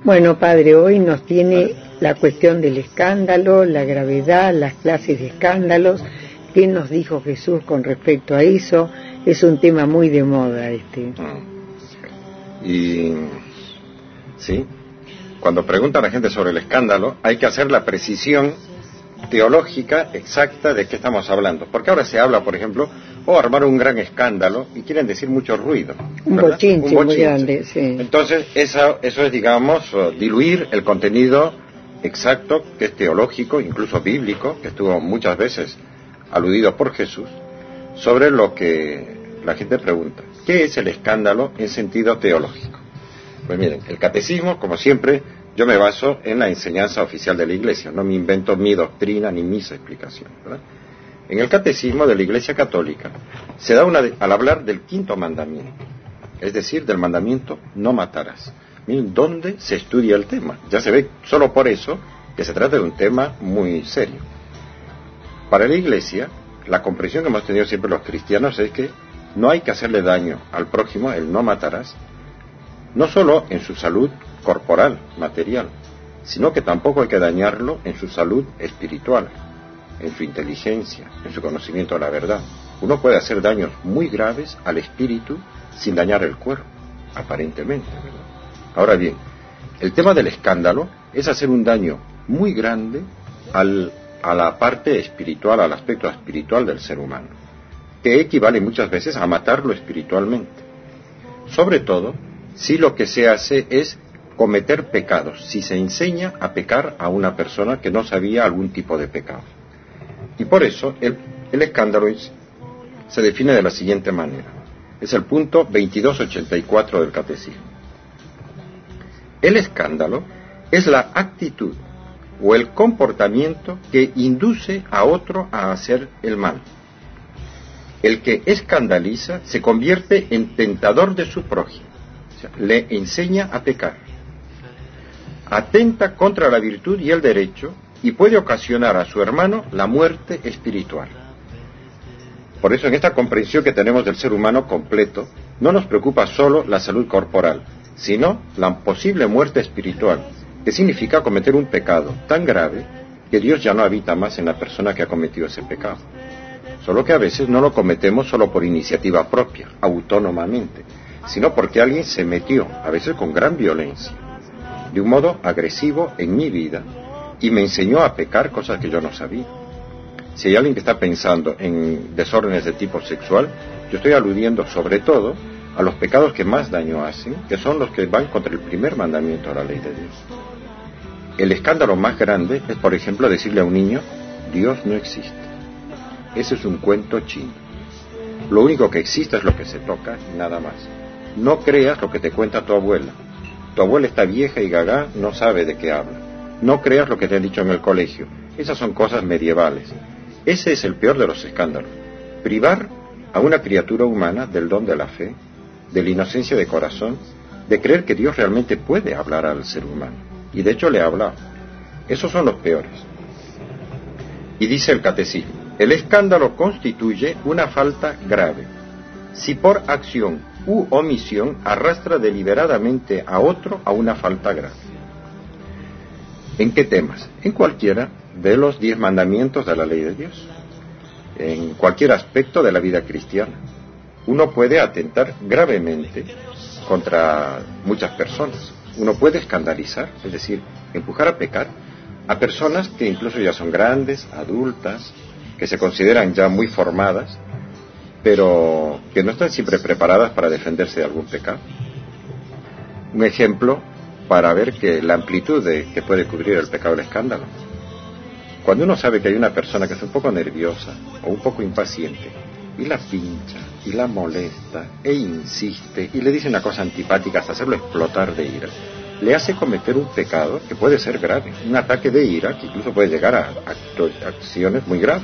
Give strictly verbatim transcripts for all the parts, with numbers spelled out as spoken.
Bueno, padre, hoy nos tiene la cuestión del escándalo, la gravedad, las clases de escándalos. ¿Qué nos dijo Jesús con respecto a eso? Es un tema muy de moda este. Y sí, cuando pregunta a la gente sobre el escándalo, hay que hacer la precisión teológica exacta de qué estamos hablando. Porque ahora se habla, por ejemplo, o armar un gran escándalo y quieren decir mucho ruido. Un bochinche, un bochinche muy grande, sí. Entonces, eso, eso es, digamos, diluir el contenido exacto, que es teológico, incluso bíblico, que estuvo muchas veces aludido por Jesús, sobre lo que la gente pregunta. ¿Qué es el escándalo en sentido teológico? Pues miren, el catecismo, como siempre, yo me baso en la enseñanza oficial de la Iglesia, no me invento mi doctrina ni mis explicaciones, ¿verdad? En el catecismo de la Iglesia Católica se da una de, al hablar del quinto mandamiento, es decir, del mandamiento no matarás. Miren dónde se estudia el tema. Ya se ve solo por eso que se trata de un tema muy serio. Para la Iglesia, la comprensión que hemos tenido siempre los cristianos es que no hay que hacerle daño al prójimo, el no matarás, no solo en su salud corporal, material, sino que tampoco hay que dañarlo en su salud espiritual, en su inteligencia, en su conocimiento de la verdad. Uno puede hacer daños muy graves al espíritu sin dañar el cuerpo, aparentemente, ¿verdad? Ahora bien, el tema del escándalo es hacer un daño muy grande al, a la parte espiritual, al aspecto espiritual del ser humano, que equivale muchas veces a matarlo espiritualmente. Sobre todo, si lo que se hace es cometer pecados, si se enseña a pecar a una persona que no sabía algún tipo de pecado. Y por eso el, el escándalo es, se define de la siguiente manera. Es el punto veintidós ochenta y cuatro del Catecismo. El escándalo es la actitud o el comportamiento que induce a otro a hacer el mal. El que escandaliza se convierte en tentador de su prójimo, o sea, le enseña a pecar, atenta contra la virtud y el derecho y puede ocasionar a su hermano la muerte espiritual. Por eso en esta comprensión que tenemos del ser humano completo, no nos preocupa solo la salud corporal, sino la posible muerte espiritual, que significa cometer un pecado tan grave que Dios ya no habita más en la persona que ha cometido ese pecado. Solo que a veces no lo cometemos solo por iniciativa propia, autónomamente, sino porque alguien se metió, a veces con gran violencia, de un modo agresivo en mi vida, y me enseñó a pecar cosas que yo no sabía. Si hay alguien que está pensando en desórdenes de tipo sexual, yo estoy aludiendo sobre todo a los pecados que más daño hacen, que son los que van contra el primer mandamiento de la ley de Dios. El escándalo más grande es, por ejemplo, decirle a un niño, Dios no existe. Ese es un cuento chino. Lo único que existe es lo que se toca y nada más. No creas lo que te cuenta tu abuela. Tu abuela está vieja y gaga, no sabe de qué habla. No creas lo que te han dicho en el colegio. Esas son cosas medievales. Ese es el peor de los escándalos. Privar a una criatura humana del don de la fe, de la inocencia de corazón, de creer que Dios realmente puede hablar al ser humano. Y de hecho le ha hablado. Esos son los peores. Y dice el catecismo, el escándalo constituye una falta grave, si por acción u omisión arrastra deliberadamente a otro a una falta grave. ¿En qué temas? En cualquiera de los diez mandamientos de la ley de Dios, en cualquier aspecto de la vida cristiana. Uno puede atentar gravemente contra muchas personas. Uno puede escandalizar, es decir, empujar a pecar a personas que incluso ya son grandes, adultas, que se consideran ya muy formadas, pero que no están siempre preparadas para defenderse de algún pecado. Un ejemplo para ver que la amplitud de, que puede cubrir el pecado del escándalo. Cuando uno sabe que hay una persona que es un poco nerviosa o un poco impaciente, y la pincha, y la molesta, e insiste, y le dice una cosa antipática hasta hacerlo explotar de ira, le hace cometer un pecado que puede ser grave, un ataque de ira que incluso puede llegar a acciones muy graves.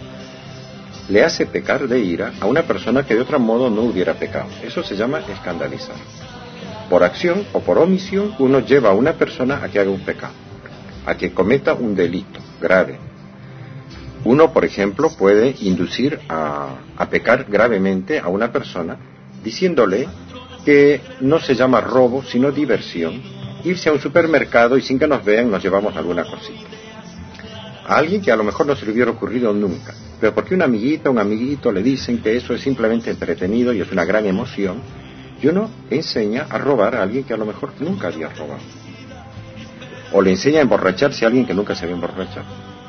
Le hace pecar de ira a una persona que de otro modo no hubiera pecado. Eso se llama escandalizar. Por acción o por omisión uno lleva a una persona a que haga un pecado, a que cometa un delito grave. Uno, por ejemplo, puede inducir a, a pecar gravemente a una persona diciéndole que no se llama robo sino diversión irse a un supermercado y sin que nos vean nos llevamos alguna cosita. A alguien que a lo mejor no se le hubiera ocurrido nunca, pero porque una amiguita, un amiguito le dicen que eso es simplemente entretenido y es una gran emoción, y uno enseña a robar a alguien que a lo mejor nunca había robado. O le enseña a emborracharse a alguien que nunca se había emborrachado.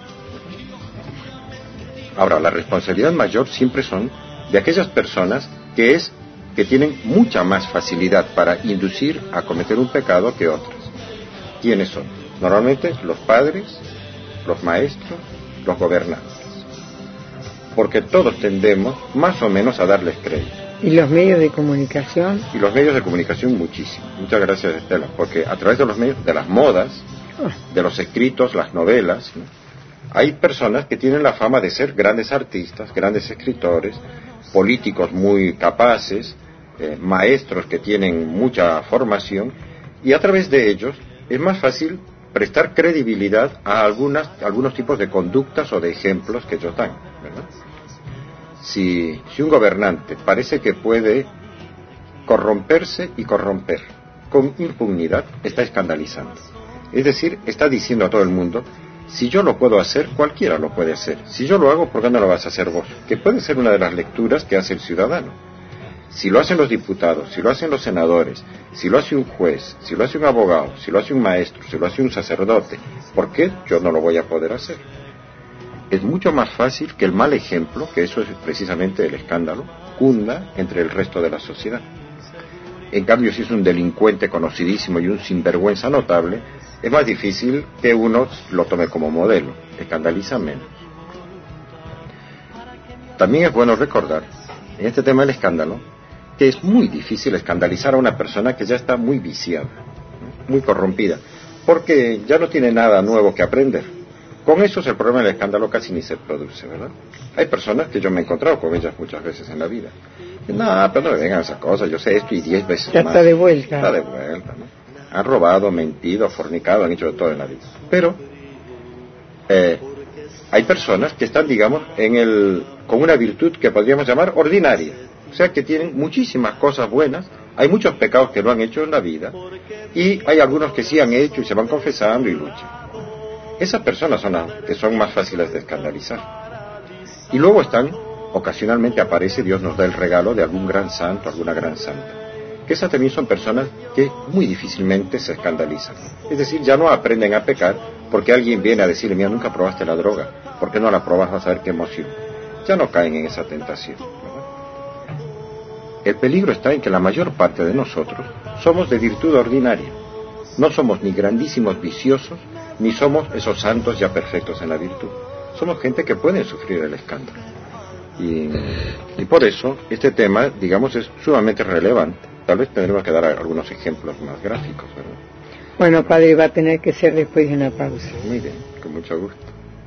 Ahora, la responsabilidad mayor siempre son de aquellas personas que es que tienen mucha más facilidad para inducir a cometer un pecado que otras. ¿Quiénes son? Normalmente los padres, los maestros, los gobernantes. Porque todos tendemos más o menos a darles crédito. ¿Y los medios de comunicación? Y los medios de comunicación muchísimo. Muchas gracias, Estela, porque a través de los medios, de las modas, de los escritos, las novelas, ¿no?, hay personas que tienen la fama de ser grandes artistas, grandes escritores, políticos muy capaces, eh, maestros que tienen mucha formación, y a través de ellos es más fácil prestar credibilidad a algunas, algunos tipos de conductas o de ejemplos que ellos dan, ¿verdad? Si, si un gobernante parece que puede corromperse y corromper con impunidad, está escandalizando. Es decir, está diciendo a todo el mundo: si yo lo puedo hacer, cualquiera lo puede hacer. Si yo lo hago, ¿por qué no lo vas a hacer vos? Que puede ser una de las lecturas que hace el ciudadano. Si lo hacen los diputados, si lo hacen los senadores, si lo hace un juez, si lo hace un abogado, si lo hace un maestro, si lo hace un sacerdote, ¿por qué yo no lo voy a poder hacer? Es mucho más fácil que el mal ejemplo, que eso es precisamente el escándalo, cunda entre el resto de la sociedad. En cambio, si es un delincuente conocidísimo y un sinvergüenza notable, es más difícil que uno lo tome como modelo, escandaliza menos. También es bueno recordar, en este tema del escándalo, que es muy difícil escandalizar a una persona que ya está muy viciada, muy corrompida, porque ya no tiene nada nuevo que aprender. Con eso el problema del escándalo casi ni se produce, ¿verdad? Hay personas que yo me he encontrado con ellas muchas veces en la vida. No, pero no me vengan esas cosas, yo sé esto y diez veces ya más. Ya está de vuelta. Está de vuelta, ¿no? Han robado, mentido, fornicado, han hecho de todo en la vida. Pero eh, hay personas que están, digamos, en el con una virtud que podríamos llamar ordinaria. O sea, que tienen muchísimas cosas buenas, hay muchos pecados que no han hecho en la vida, y hay algunos que sí han hecho y se van confesando y luchan. Esas personas son las que son más fáciles de escandalizar. Y luego están, ocasionalmente aparece, Dios nos da el regalo de algún gran santo, alguna gran santa. Que esas también son personas que muy difícilmente se escandalizan. Es decir, ya no aprenden a pecar porque alguien viene a decirle: mira, nunca probaste la droga, ¿por qué no la probas? Vas a ver qué emoción. Ya no caen en esa tentación, ¿verdad? El peligro está en que la mayor parte de nosotros somos de virtud ordinaria. No somos ni grandísimos viciosos, ni somos esos santos ya perfectos en la virtud. Somos gente que puede sufrir el escándalo. Y, y por eso este tema, digamos, es sumamente relevante. Tal vez tendremos que dar algunos ejemplos más gráficos, ¿verdad? Bueno, padre, va a tener que ser después de una pausa. Muy bien, con mucho gusto.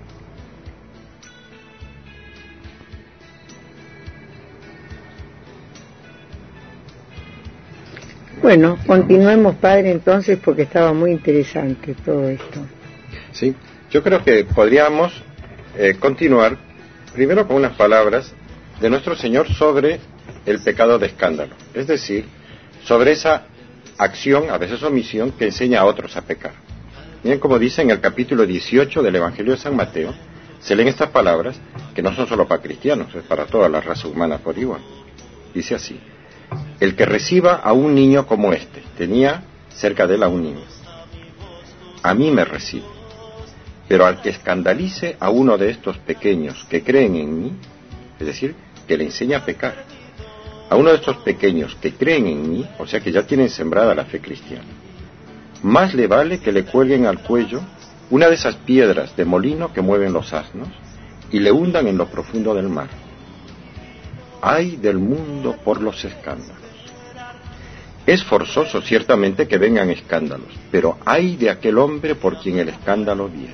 Bueno, continuemos, padre, entonces, porque estaba muy interesante todo esto. Sí, yo creo que podríamos eh, continuar primero con unas palabras de nuestro Señor sobre el pecado de escándalo, es decir, sobre esa acción, a veces omisión, que enseña a otros a pecar. Miren como dice en el capítulo dieciocho del Evangelio de San Mateo, se leen estas palabras que no son solo para cristianos, es para toda la raza humana por igual. Dice así: el que reciba a un niño como este, tenía cerca de él a un niño, a mí me recibe, pero al que escandalice a uno de estos pequeños que creen en mí, es decir, que le enseña a pecar, a uno de estos pequeños que creen en mí, o sea que ya tienen sembrada la fe cristiana, más le vale que le cuelguen al cuello una de esas piedras de molino que mueven los asnos y le hundan en lo profundo del mar. Ay del mundo por los escándalos. Es forzoso ciertamente que vengan escándalos, pero ay de aquel hombre por quien el escándalo viene.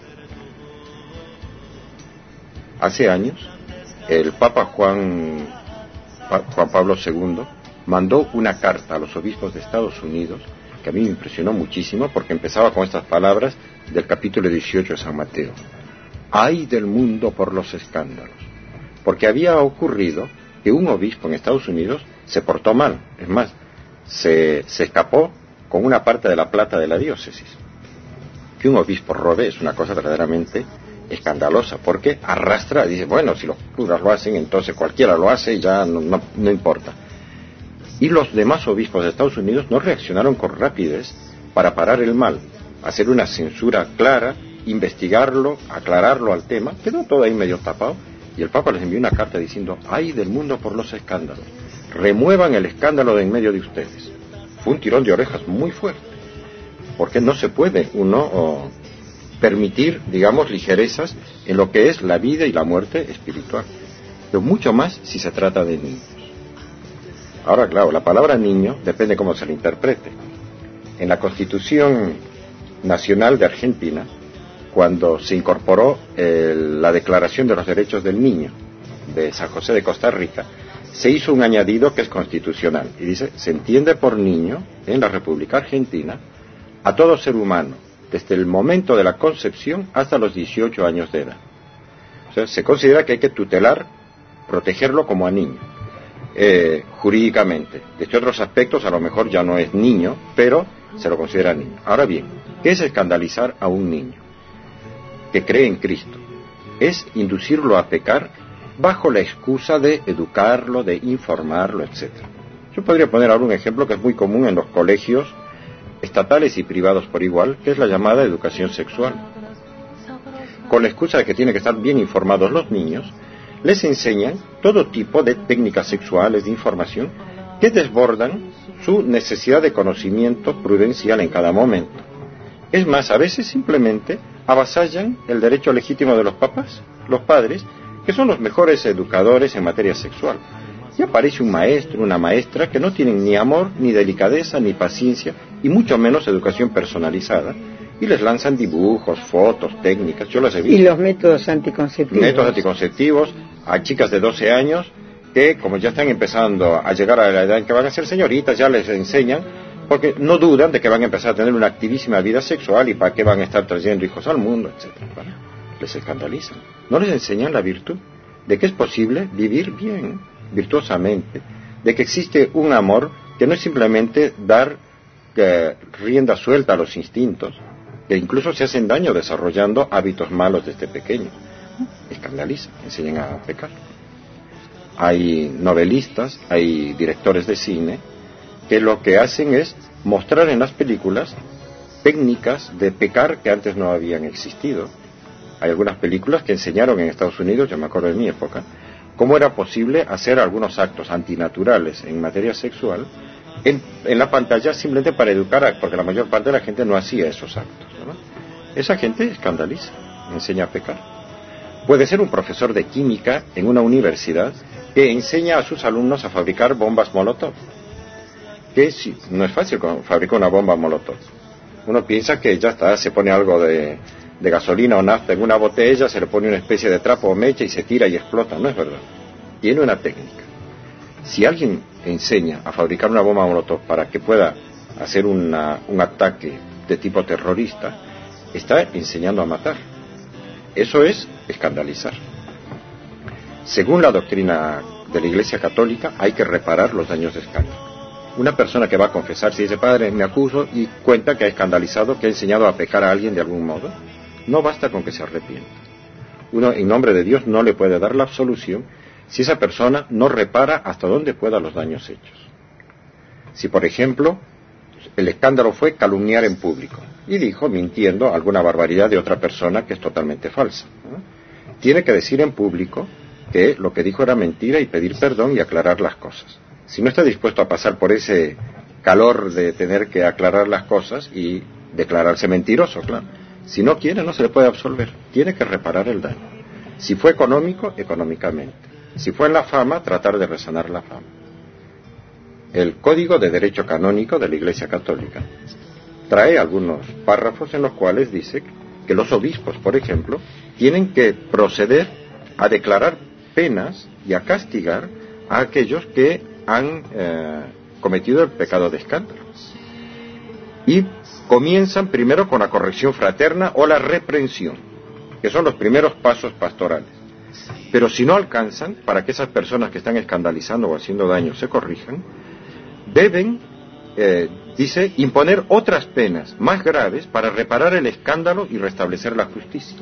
Hace años, el Papa Juan, Juan Pablo segundo mandó una carta a los obispos de Estados Unidos que a mí me impresionó muchísimo porque empezaba con estas palabras del capítulo dieciocho de San Mateo: ay del mundo por los escándalos. Porque había ocurrido que un obispo en Estados Unidos se portó mal, es más, se, se escapó con una parte de la plata de la diócesis. Que un obispo robe es una cosa verdaderamente escandalosa, porque arrastra, dice, bueno, si los curas lo hacen, entonces cualquiera lo hace y ya no, no, no importa. Y los demás obispos de Estados Unidos no reaccionaron con rapidez para parar el mal, hacer una censura clara, investigarlo, aclararlo al tema. Quedó todo ahí medio tapado, y el Papa les envió una carta diciendo, ay del mundo por los escándalos, remuevan el escándalo de en medio de ustedes. Fue un tirón de orejas muy fuerte, porque no se puede uno oh, permitir, digamos, ligerezas en lo que es la vida y la muerte espiritual, pero mucho más si se trata de niños. Ahora, claro, la palabra niño depende cómo se la interprete. En la Constitución Nacional de Argentina, cuando se incorporó eh, la Declaración de los Derechos del Niño de San José de Costa Rica, se hizo un añadido que es constitucional, y dice, se entiende por niño, en la República Argentina, a todo ser humano, desde el momento de la concepción hasta los dieciocho años de edad. O sea, se considera que hay que tutelar, protegerlo como a niño, eh, jurídicamente. Desde otros aspectos, a lo mejor ya no es niño, pero se lo considera niño. Ahora bien, ¿qué es escandalizar a un niño que cree en Cristo? Es inducirlo a pecar bajo la excusa de educarlo, de informarlo, etcétera. Yo podría poner ahora un ejemplo que es muy común en los colegios estatales y privados por igual, que es la llamada educación sexual. Con la excusa de que tienen que estar bien informados los niños, les enseñan todo tipo de técnicas sexuales, de información, que desbordan su necesidad de conocimiento prudencial en cada momento. Es más, a veces simplemente avasallan el derecho legítimo de los papás, los padres, que son los mejores educadores en materia sexual. Y aparece un maestro, una maestra, que no tienen ni amor, ni delicadeza, ni paciencia, y mucho menos educación personalizada, y les lanzan dibujos, fotos, técnicas, yo las he visto. Y los métodos anticonceptivos. Métodos anticonceptivos a chicas de doce años, que como ya están empezando a llegar a la edad en que van a ser señoritas, ya les enseñan, porque no dudan de que van a empezar a tener una activísima vida sexual, y para qué van a estar trayendo hijos al mundo, etcétera. Bueno, les escandalizan. No les enseñan la virtud de que es posible vivir bien, virtuosamente, de que existe un amor que no es simplemente dar eh, rienda suelta a los instintos, que incluso se hacen daño desarrollando hábitos malos desde pequeño. Escandalizan, enseñan a pecar. Hay novelistas, hay directores de cine que lo que hacen es mostrar en las películas técnicas de pecar que antes no habían existido. Hay algunas películas que enseñaron en Estados Unidos, yo me acuerdo de mi época, cómo era posible hacer algunos actos antinaturales en materia sexual en, en la pantalla, simplemente para educar, a, porque la mayor parte de la gente no hacía esos actos, ¿no? Esa gente escandaliza, enseña a pecar. Puede ser un profesor de química en una universidad que enseña a sus alumnos a fabricar bombas Molotov, que sí, no es fácil fabricar una bomba Molotov. Uno piensa que ya está, se pone algo de, de gasolina o nafta en una botella, se le pone una especie de trapo o mecha y se tira y explota. No es verdad. Tiene una técnica. Si alguien enseña a fabricar una bomba Molotov para que pueda hacer una, un ataque de tipo terrorista, está enseñando a matar. Eso es escandalizar. Según la doctrina de la Iglesia Católica, hay que reparar los daños de escándalo. Una persona que va a confesarse y dice, padre, me acuso, y cuenta que ha escandalizado, que ha enseñado a pecar a alguien de algún modo, no basta con que se arrepienta. Uno, en nombre de Dios, no le puede dar la absolución si esa persona no repara hasta donde pueda los daños hechos. Si, por ejemplo, el escándalo fue calumniar en público y dijo, mintiendo, alguna barbaridad de otra persona que es totalmente falsa, ¿no? Tiene que decir en público que lo que dijo era mentira y pedir perdón y aclarar las cosas. Si no está dispuesto a pasar por ese calor de tener que aclarar las cosas y declararse mentiroso, claro. Si no quiere, no se le puede absolver. Tiene que reparar el daño. Si fue económico, económicamente. Si fue en la fama, tratar de resanar la fama. El Código de Derecho Canónico de la Iglesia Católica trae algunos párrafos en los cuales dice que los obispos, por ejemplo, tienen que proceder a declarar penas y a castigar a aquellos que han eh, cometido el pecado de escándalo. Y comienzan primero con la corrección fraterna o la reprensión, que son los primeros pasos pastorales. Pero si no alcanzan, para que esas personas que están escandalizando o haciendo daño se corrijan, deben eh, dice imponer otras penas más graves para reparar el escándalo y restablecer la justicia.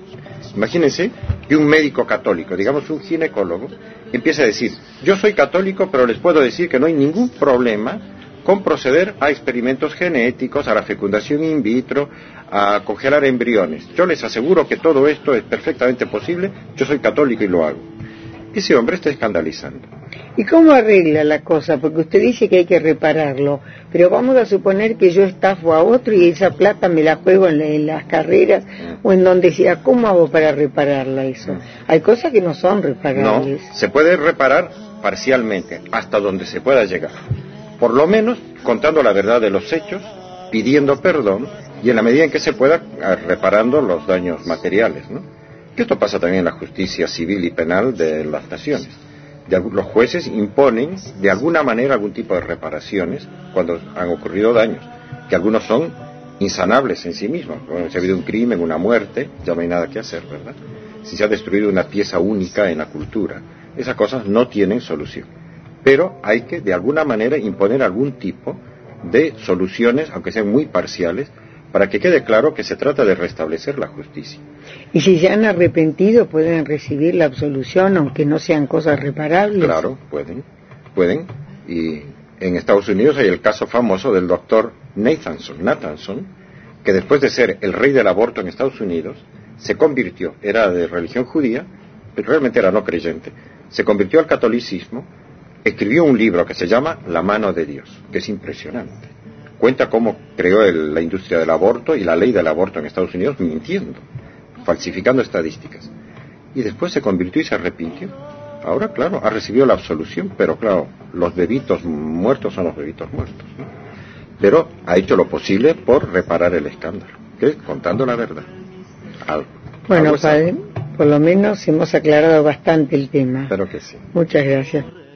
Imagínense que un médico católico, digamos un ginecólogo, empieza a decir, yo soy católico, pero les puedo decir que no hay ningún problema con proceder a experimentos genéticos, a la fecundación in vitro, a congelar embriones. Yo les aseguro que todo esto es perfectamente posible, yo soy católico y lo hago. Ese hombre está escandalizando. ¿Y cómo arregla la cosa? Porque usted dice que hay que repararlo, pero vamos a suponer que yo estafo a otro y esa plata me la juego en, la, en las carreras mm. o en donde sea. ¿Cómo hago para repararla eso? Mm. Hay cosas que no son reparables. No, se puede reparar parcialmente, hasta donde se pueda llegar. Por lo menos contando la verdad de los hechos, pidiendo perdón y en la medida en que se pueda reparando los daños materiales, ¿no? Que esto pasa también en la justicia civil y penal de las naciones. De, los jueces imponen de alguna manera algún tipo de reparaciones cuando han ocurrido daños, que algunos son insanables en sí mismos. Bueno, si ha habido un crimen, una muerte, ya no hay nada que hacer, ¿verdad? Si se ha destruido una pieza única en la cultura, esas cosas no tienen solución. Pero hay que de alguna manera imponer algún tipo de soluciones, aunque sean muy parciales, para que quede claro que se trata de restablecer la justicia. ¿Y si se han arrepentido pueden recibir la absolución aunque no sean cosas reparables? Claro, pueden, pueden. Y en Estados Unidos hay el caso famoso del doctor Nathanson, Nathanson, que después de ser el rey del aborto en Estados Unidos, se convirtió, era de religión judía, pero realmente era no creyente, se convirtió al catolicismo, escribió un libro que se llama La mano de Dios, que es impresionante. Cuenta cómo creó el, la industria del aborto y la ley del aborto en Estados Unidos mintiendo, falsificando estadísticas. Y después se convirtió y se arrepintió. Ahora, claro, ha recibido la absolución, pero claro, los bebitos muertos son los bebitos muertos, ¿no? Pero ha hecho lo posible por reparar el escándalo, que es contando la verdad. Algo. Bueno, algo padre, por lo menos hemos aclarado bastante el tema. Espero que sí. Muchas gracias.